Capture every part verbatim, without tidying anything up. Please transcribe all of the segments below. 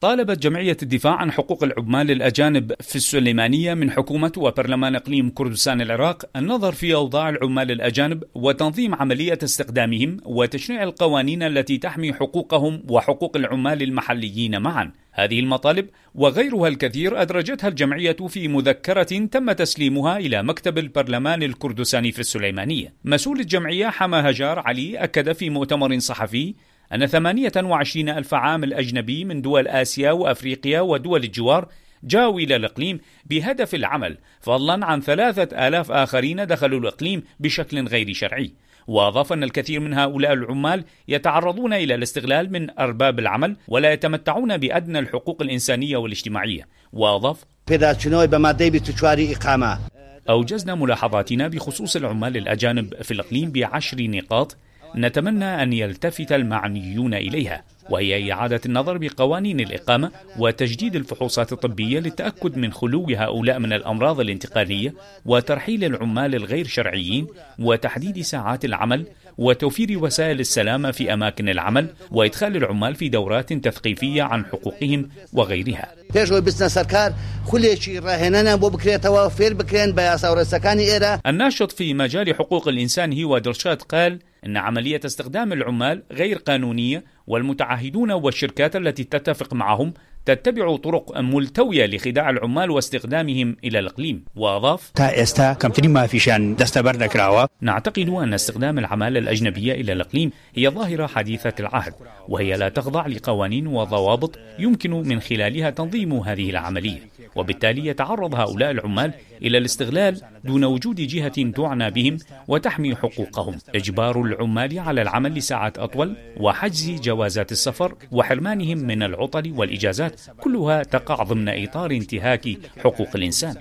طالبت جمعية الدفاع عن حقوق العمال الأجانب في السليمانية من حكومة وبرلمان إقليم كردستان العراق النظر في أوضاع العمال الأجانب وتنظيم عملية استخدامهم وتشريع القوانين التي تحمي حقوقهم وحقوق العمال المحليين معا. هذه المطالب وغيرها الكثير أدرجتها الجمعية في مذكرة تم تسليمها إلى مكتب البرلمان الكردستاني في السليمانية. مسؤول الجمعية حما هجار علي أكد في مؤتمر صحفي أن ثمانية وعشرين ألف عامل أجنبي من دول آسيا وأفريقيا ودول الجوار جاءوا إلى الإقليم بهدف العمل، فضلا عن ثلاثة آلاف آخرين دخلوا الإقليم بشكل غير شرعي. وأضاف أن الكثير من هؤلاء العمال يتعرضون إلى الاستغلال من أرباب العمل ولا يتمتعون بأدنى الحقوق الإنسانية والاجتماعية. وأضاف: أوجزنا ملاحظاتنا بخصوص العمال الأجانب في الإقليم بعشر نقاط نتمنى أن يلتفت المعنيون إليها، وهي إعادة النظر بقوانين الإقامة وتجديد الفحوصات الطبية للتأكد من خلو هؤلاء من الأمراض الانتقالية، وترحيل العمال الغير شرعيين، وتحديد ساعات العمل، وتوفير وسائل السلامة في أماكن العمل، وإدخال العمال في دورات تثقيفية عن حقوقهم وغيرها. الناشط في مجال حقوق الإنسان هيوا درشات قال إن عملية استخدام العمال غير قانونية، والمتعهدون والشركات التي تتفق معهم تتبع طرق ملتوية لخداع العمال واستخدامهم إلى الإقليم. وأضاف: نعتقد أن استخدام العمالة الأجنبية إلى الإقليم هي ظاهرة حديثة العهد، وهي لا تخضع لقوانين وضوابط يمكن من خلالها تنظيم هذه العملية، وبالتالي يتعرض هؤلاء العمال إلى الاستغلال دون وجود جهة تعنى بهم وتحمي حقوقهم. إجبار العمال على العمل لساعات أطول، وحجز جوازات السفر، وحرمانهم من العطل والإجازات، كلها تقع ضمن إطار انتهاك حقوق الإنسان.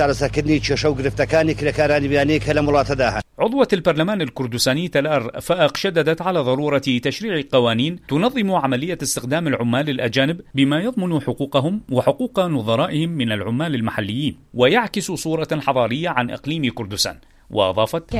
عضوة البرلمان الكردستاني تلار فائق شددت على ضرورة تشريع قوانين تنظم عملية استخدام العمال الأجانب بما يضمن حقوقهم وحقوق نظرائهم من العمال المحليين، ويعكس صورة حضارية عن إقليم كردستان. وأضافت: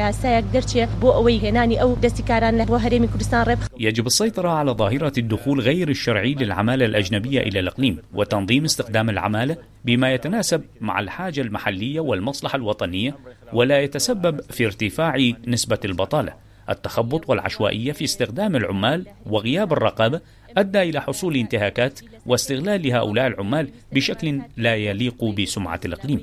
يجب السيطرة على ظاهرة الدخول غير الشرعي للعمالة الأجنبية إلى الإقليم، وتنظيم استخدام العمالة بما يتناسب مع الحاجة المحلية والمصلحة الوطنية، ولا يتسبب في ارتفاع نسبة البطالة. التخبط والعشوائية في استخدام العمال وغياب الرقابة أدى إلى حصول انتهاكات واستغلال هؤلاء العمال بشكل لا يليق بسمعة الإقليم.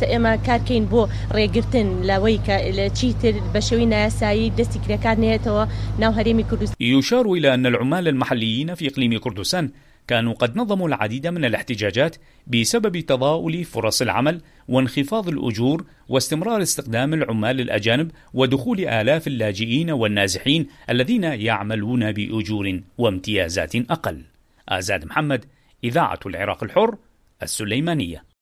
يشار إلى أن العمال المحليين في إقليم كردستان كانوا قد نظموا العديد من الاحتجاجات بسبب تضاؤل فرص العمل وانخفاض الأجور واستمرار استخدام العمال الأجانب ودخول آلاف اللاجئين والنازحين الذين يعملون بأجور وامتيازات أقل. آزاد محمد، إذاعة العراق الحر، السليمانية.